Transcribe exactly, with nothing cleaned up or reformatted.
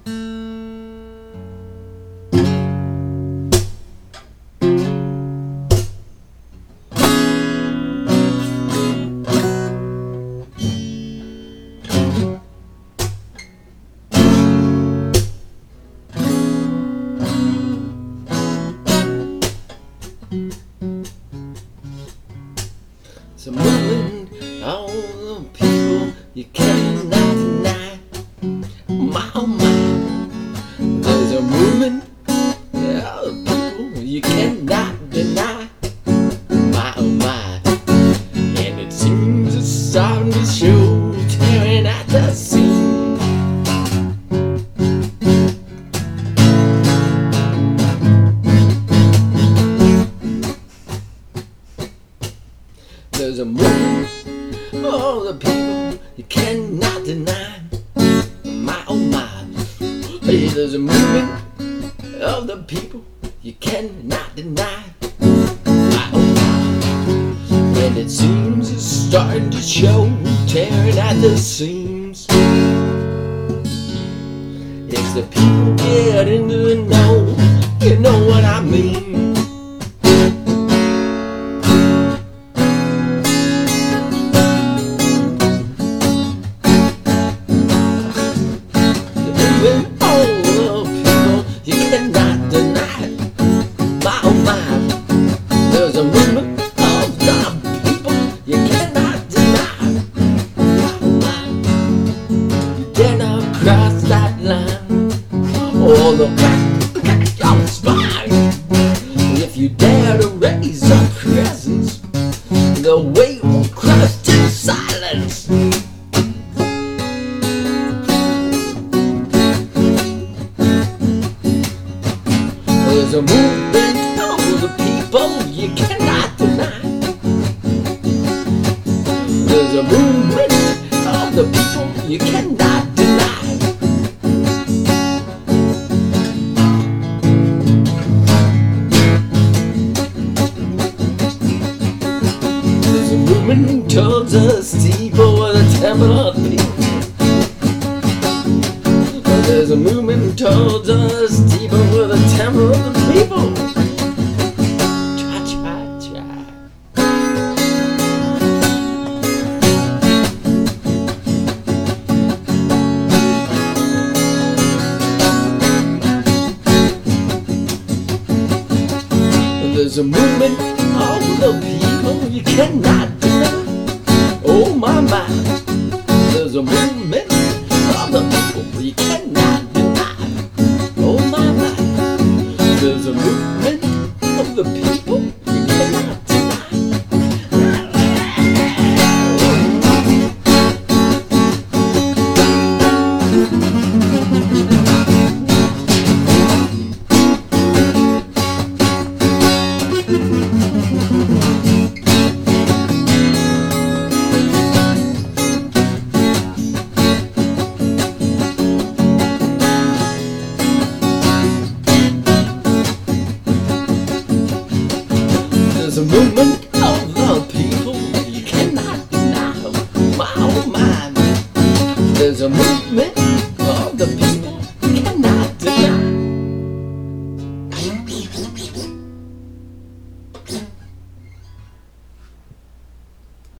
It's a movement all the people you cannot deny. My oh my, there's a movement all the people you cannot deny. My oh my, and it seems it's starting to show, tearing at the seams. There's a movement, all the people you cannot deny. My oh my, hey, there's a movement of the people you cannot deny. My oh my, and it seems it's starting to show, tearing at the seams. It's the people get into the know, you know what I mean. There's a movement of the people you cannot deny. You dare not cross that line, or the back of your spine. If you dare to raise a presence, the way will crush to silence. There's a movement of the people you cannot deny. There's a movement of the people you cannot deny. There's a movement towards the steeple of the temple of people. There's a movement towards the steeple of the temple of the people. There's a movement of the people you cannot deny. Oh my my, there's a movement of the people you cannot deny. Oh my my, there's a movement of the people you cannot deny. There's a movement of the people you cannot deny. My oh my, there's a movement